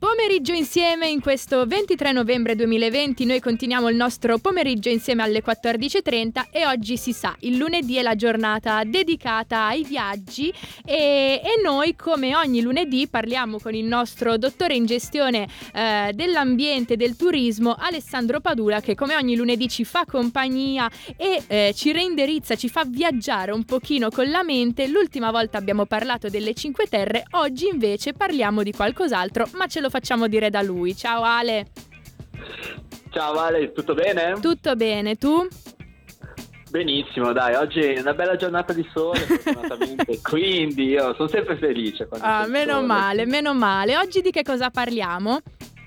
Pomeriggio insieme in questo 23 novembre 2020, noi continuiamo il nostro pomeriggio insieme alle 14.30 e oggi si sa, il lunedì è la giornata dedicata ai viaggi e noi come ogni lunedì parliamo con il nostro dottore in gestione dell'ambiente e del turismo Alessandro Padula, che come ogni lunedì ci fa compagnia e ci reindirizza, ci fa viaggiare un pochino con la mente. L'ultima volta abbiamo parlato delle Cinque Terre, oggi invece parliamo di qualcos'altro, ma ce lo facciamo dire da lui. Ciao Ale. Ciao Ale, tutto bene? Tutto bene, tu? Benissimo, dai, oggi è una bella giornata di sole fortunatamente, quindi io sono sempre felice quando c'è il Meno sole. male, meno male. Oggi di che cosa parliamo?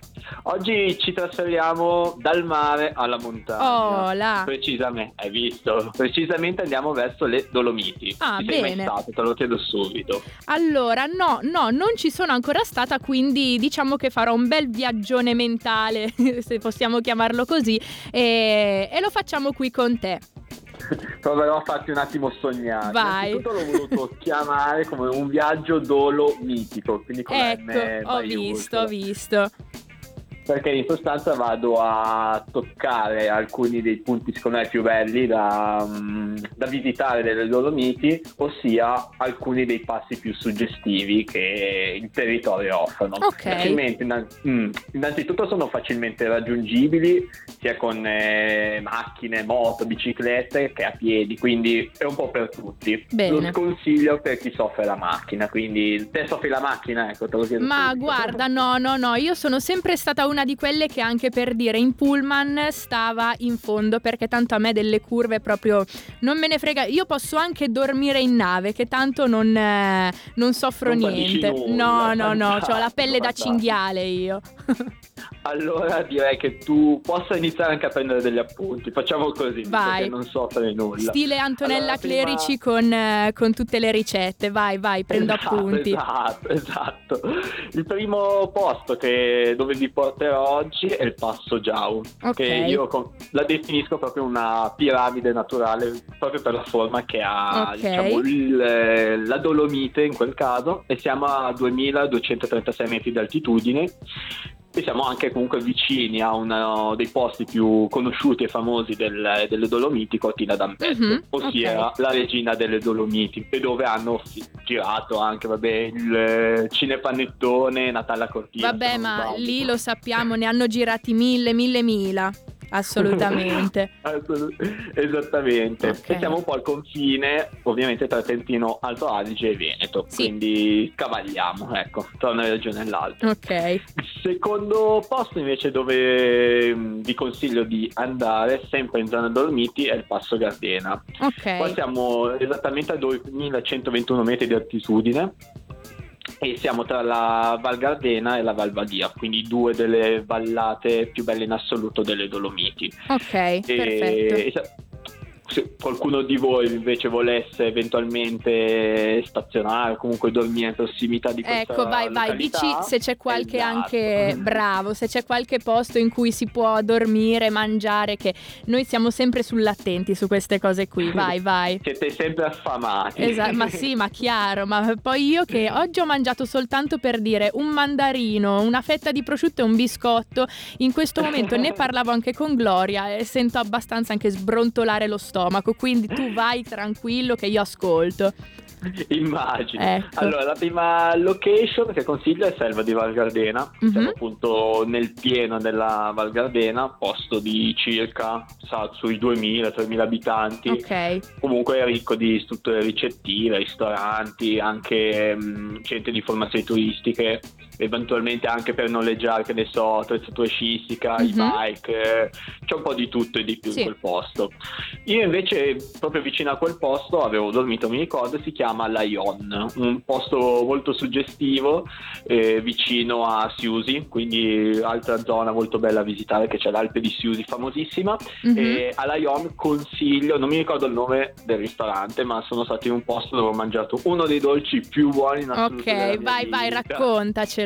Oggi ci trasferiamo dal mare alla montagna. Oh là. Precisamente, hai visto? Precisamente andiamo verso le Dolomiti. Ci sei bene. mai stato? Te lo chiedo subito. Allora, no, non ci sono ancora stata, quindi diciamo che farò un bel viaggione mentale, se possiamo chiamarlo così, e lo facciamo qui con te. Proverò a farti un attimo sognare. Vai. Innanzitutto l'ho voluto chiamare come un viaggio dolomitico, quindi con la M Ecco, ho visto. Perché in sostanza vado a toccare alcuni dei punti secondo me più belli da visitare delle Dolomiti, ossia alcuni dei passi più suggestivi che il territorio offrono. Ok. Innanzitutto sono facilmente raggiungibili sia con macchine, moto, biciclette che a piedi, quindi è un po' per tutti. Bene. Lo sconsiglio per chi soffre la macchina, quindi te soffri la macchina, ecco, te lo chiedo. Ma subito. guarda, no, io sono sempre stata una di quelle che anche per dire in pullman stava in fondo, perché tanto a me delle curve proprio non me ne frega. Io posso anche dormire in nave, che tanto non soffro Non niente. patisci nulla, No, ho la pelle da fantastico. cinghiale io. Allora direi che tu possa iniziare anche a prendere degli appunti. Facciamo così, visto Vai. che non soffre nulla. Stile Antonella Allora, prima- Clerici con tutte le ricette. Vai, prendo appunti. Esatto. Il primo posto dove vi porterò oggi è il Passo Giau, Ok. che io la definisco proprio una piramide naturale, proprio per la forma che ha, Ok. diciamo, la Dolomite in quel caso, e siamo a 2236 metri di altitudine. E siamo anche comunque vicini a uno dei posti più conosciuti e famosi delle Dolomiti, Cortina d'Ampezzo, Mhm, ossia ok. la regina delle Dolomiti, e dove hanno girato anche il Cinepanettone, Natale a Cortina. Vabbè, se non ma sbaglio. lì lo sappiamo, ne hanno girati mille. Assolutamente. Esattamente. Ok. E siamo un po' al confine ovviamente tra Trentino Alto Adige e Veneto, Sì. quindi cavalliamo, ecco, tra una regione e l'altra. Ok. Il secondo posto invece dove vi consiglio di andare, sempre in zona Dolomiti, è il Passo Gardena. Qua Ok. siamo esattamente a 2121 metri di altitudine e siamo tra la Val Gardena e la Val Badia, quindi due delle vallate più belle in assoluto delle Dolomiti. Ok, perfetto. Se qualcuno di voi invece volesse eventualmente stazionare o comunque dormire in prossimità di questa Ecco, vai, località, dici se c'è qualche esatto. anche bravo, se c'è qualche posto in cui si può dormire, mangiare, che noi siamo sempre sull'attenti su queste cose qui. Vai. Siete sempre affamati. Ma sì, ma chiaro, ma poi io che oggi ho mangiato soltanto per dire un mandarino, una fetta di prosciutto e un biscotto, in questo momento ne parlavo anche con Gloria e sento abbastanza anche sbrontolare lo stomaco, quindi tu vai tranquillo che io ascolto. Immagino. Ecco. Allora, la prima location che consiglio è Selva di Val Gardena. Mhm. Siamo appunto nel pieno della Val Gardena, posto di circa sui 2000-3000 abitanti. Ok. Comunque è ricco di strutture ricettive, ristoranti, anche centri di formazioni turistiche, eventualmente anche per noleggiare, che ne so, attrezzatura scistica, i Mhm. bike, c'è un po' di tutto e di più Sì. in quel posto. Io invece proprio vicino a quel posto avevo dormito, mi ricordo, si chiama Laion, un posto molto suggestivo, vicino a Siusi, quindi altra zona molto bella a visitare, che c'è l'Alpe di Siusi famosissima. Mhm. E a Laion consiglio, non mi ricordo il nome del ristorante, ma sono stato in un posto dove ho mangiato uno dei dolci più buoni in assoluto della Ok, mia vai, vita. raccontacelo.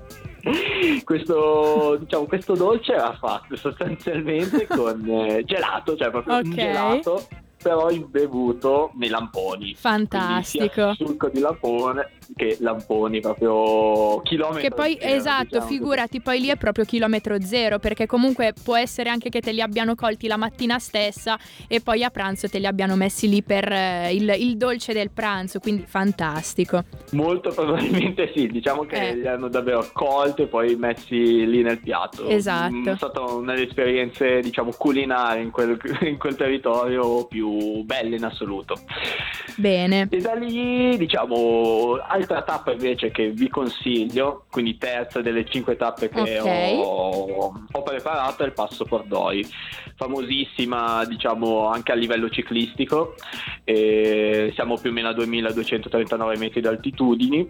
Questo dolce era fatto sostanzialmente con gelato, cioè proprio Ok. un gelato, però imbevuto nei lamponi. Fantastico. Quindi sia succo di lampone che lamponi proprio chilometro che poi zero, esatto, diciamo figurati, poi lì è proprio chilometro zero, perché comunque può essere anche che te li abbiano colti la mattina stessa e poi a pranzo te li abbiano messi lì per il dolce del pranzo, quindi fantastico. Molto probabilmente sì, diciamo che li hanno davvero colti e poi messi lì nel piatto. Esatto. È stata una delle esperienze, diciamo, culinarie in quel territorio più belle in assoluto. Bene. E da lì, diciamo, altra tappa invece che vi consiglio, quindi terza delle 5 tappe che ho preparato, è il Passo Pordoi, famosissima, diciamo, anche a livello ciclistico. Siamo più o meno a 2239 metri di altitudine,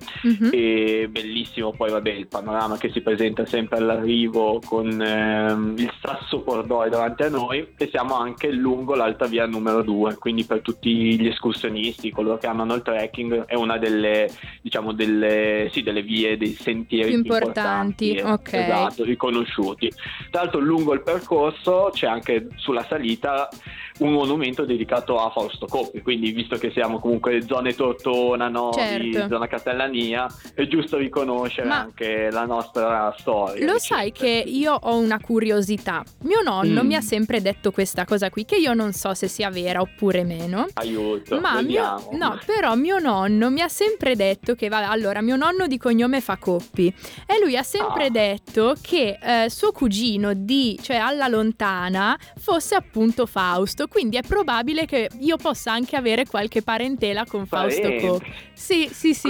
e bellissimo poi vabbè il panorama che si presenta sempre all'arrivo con il Sasso Pordoi davanti a noi, e siamo anche lungo l'Alta Via numero 2, quindi per tutti gli escursionisti, coloro che amano il trekking, è una delle, diciamo, delle vie, dei sentieri più importanti, ok. Esatto, riconosciuti. Tra l'altro lungo il percorso c'è anche sulla salita un monumento dedicato a Fausto Coppi, quindi visto che siamo comunque zone Tortona, Novi, certo, zona Castellania, è giusto riconoscere anche la nostra storia. Lo sai che io ho una curiosità. Mio nonno mi ha sempre detto questa cosa qui, che io non so se sia vera oppure meno. Aiuto, ma vediamo. però mio nonno mi ha sempre detto che allora mio nonno di cognome fa Coppi e lui ha sempre detto che suo cugino cioè alla lontana fosse appunto Fausto, quindi è probabile che io possa anche avere qualche parentela con Fausto Coppi. Sì.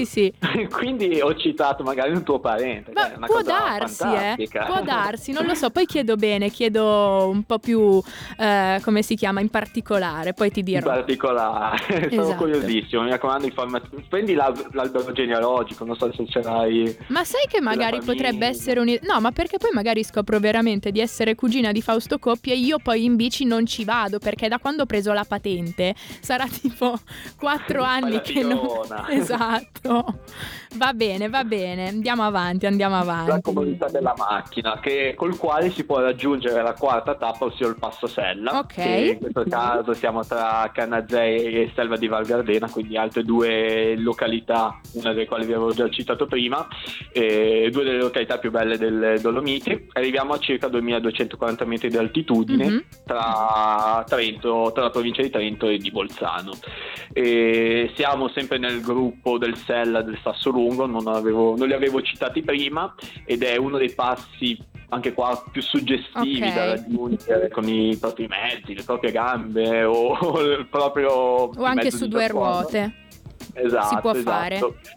Quindi ho citato magari un tuo parente. Ma una può cosa darsi, fantastica. Può darsi, non lo so, poi chiedo un po' più come si chiama in particolare, poi ti dirò. In particolare, sono curiosissimo, mi raccomando informazioni. Prendi l'albero genealogico, non so se ce l'hai. Ma sai che magari potrebbe essere no, ma perché poi magari scopro veramente di essere cugina di Fausto Coppi e io poi in bici non ci vado, perché da quando ho preso la patente sarà tipo 4 anni che non... Esatto. Va bene, andiamo avanti. La comodità della macchina, col quale si può raggiungere la quarta tappa, ossia il Passo Sella. Ok. Che in questo caso siamo tra Canazei e Selva di Val Gardena, quindi altre due località, una delle quali vi avevo già citato prima, due delle località più belle del Dolomiti. Arriviamo a circa 2240 metri di altitudine tra la provincia di Trento e di Bolzano. Siamo sempre nel gruppo del Sella, del Sassolungo, non li avevo citati prima, ed è uno dei passi anche qua più suggestivi da raggiungere con i propri mezzi, le proprie gambe o il proprio o anche su 2 ruote. Esatto, si può fare.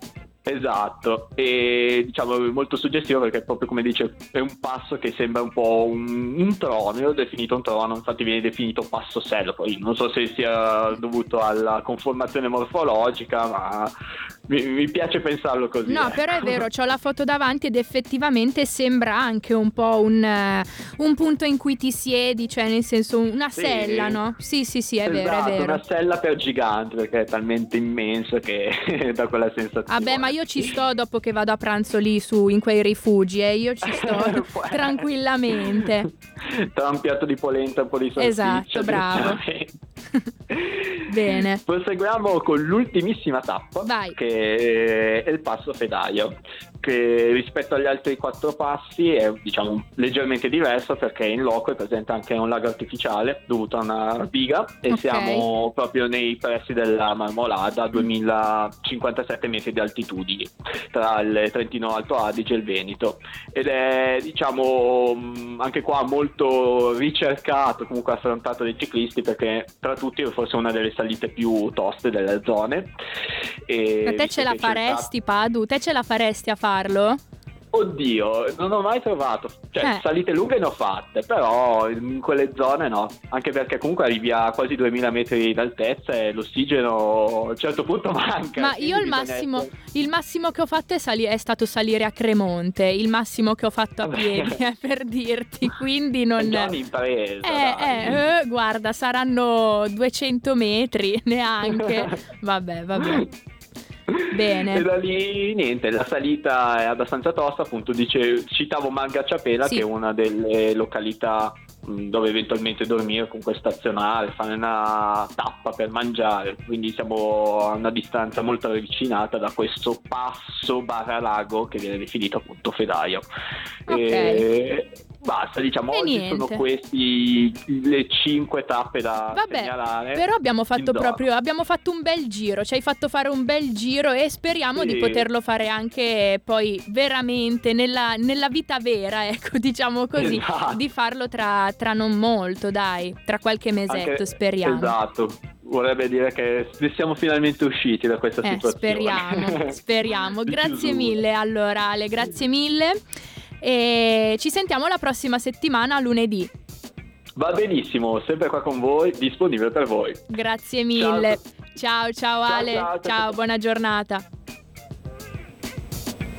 Esatto, e diciamo è molto suggestivo perché proprio come dice è un passo che sembra un po' un trono. Io ho definito un trono, infatti viene definito Passo Sella, poi non so se sia dovuto alla conformazione morfologica, ma mi piace pensarlo così. No, però è vero, c'ho la foto davanti ed effettivamente sembra anche un po' un punto in cui ti siedi, cioè nel senso una sella, no? Sì, è vero, è vero. Una sella per gigante, perché è talmente immenso che dà quella sensazione. Vabbè, ma io ci sto dopo che vado a pranzo lì in quei rifugi, io ci sto tranquillamente. Tra un piatto di polenta e un po' di salsiccia. Esatto, bravo. Bene. Proseguiamo con l'ultimissima tappa. Vai. Che è il Passo Fedaio, che rispetto agli altri 4 passi è, diciamo, leggermente diverso perché in loco è presente anche un lago artificiale dovuto a una diga e siamo proprio nei pressi della Marmolada a 2057 metri di altitudine tra il Trentino Alto Adige e il Veneto, ed è, diciamo, anche qua molto ricercato, comunque affrontato dai ciclisti, perché tra tutti è forse una delle salite più toste delle zone. Ma te ce la faresti, Padu? Te ce la faresti a farlo? Oddio, non ho mai trovato, salite lunghe ne ho fatte, però in quelle zone no, anche perché comunque arrivi a quasi 2000 metri d'altezza e l'ossigeno a un certo punto manca. Ma io il massimo che ho fatto è stato salire a Cremonte, il massimo che ho fatto a piedi, per dirti, quindi non... È già un'impresa, guarda, saranno 200 metri neanche, vabbè. Bene. E da lì niente, la salita è abbastanza tosta, appunto citavo Margaciapela, Sì. che è una delle località dove eventualmente dormire, comunque stazionare, fare una tappa per mangiare, quindi siamo a una distanza molto ravvicinata da questo passo barra lago che viene definito appunto Fedaia. Ok. E basta, diciamo, E oggi sono niente. questi le 5 tappe da Vabbè, segnalare. però abbiamo fatto in zona. abbiamo fatto un bel giro, ci hai fatto fare un bel giro e speriamo di Sì. poterlo fare anche poi veramente nella vita vera, ecco, diciamo così, Esatto. di farlo tra non molto, dai, tra qualche mesetto, Anche- speriamo. Esatto, vorrebbe dire che ne siamo finalmente usciti da questa situazione. Speriamo. Di Grazie chiusura. mille allora, Ale, grazie mille. E ci sentiamo la prossima settimana, lunedì. Va benissimo, sempre qua con voi, disponibile per voi. Grazie mille. Ciao Ciao, Ale. ciao, ciao, Ciao, ciao. buona giornata.